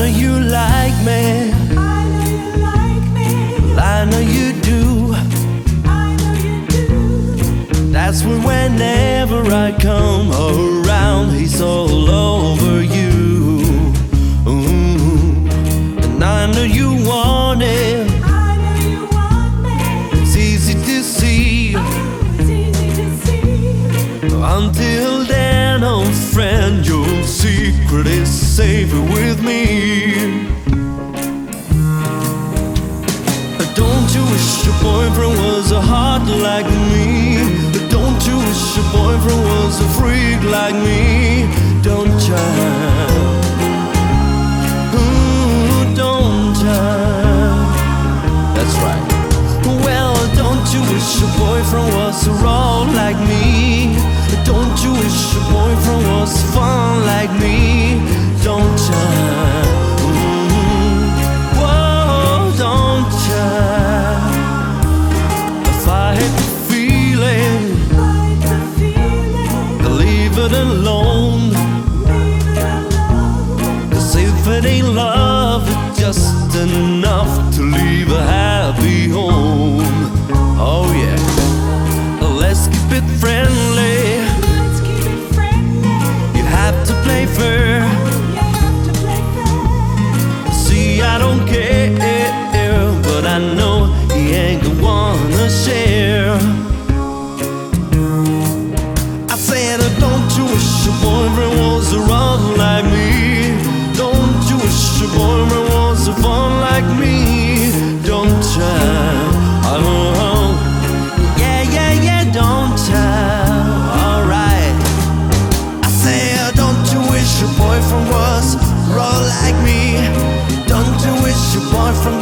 you like me. I know you like me. I know you do. I know you do. That's when whenever I come around, he's all over you. And I know you want it. I know you want me. It's easy to see. Oh, it's easy to see. Until then, old friend, your secret is safe with me. Don't you wish your boyfriend was a heart like me? Don't you wish your boyfriend was a freak like me? Don't you? Ooh, don't you? That's right. Well, don't you wish your boyfriend was raw like me? Don't you wish your boyfriend was fun like me? Don't you? Whoa, don't you? If I had the feeling, Fight the feeling. leave it alone. Leave it alone. 'Cause if it ain't love, it's just enough to leave a happy home. Oh yeah, let's keep it friendly. Let's keep it friendly. You have to play fair. You have to play fair. See, I don't care, but I know he ain't gonna wanna share. I said, don't you wish your boyfriend was around like me? Don't you wish your boyfriend was fun like me? Don't you? Oh, yeah, yeah, yeah, don't you? Alright. I said, don't you wish your boyfriend was raw like me? Don't you wish your boyfriend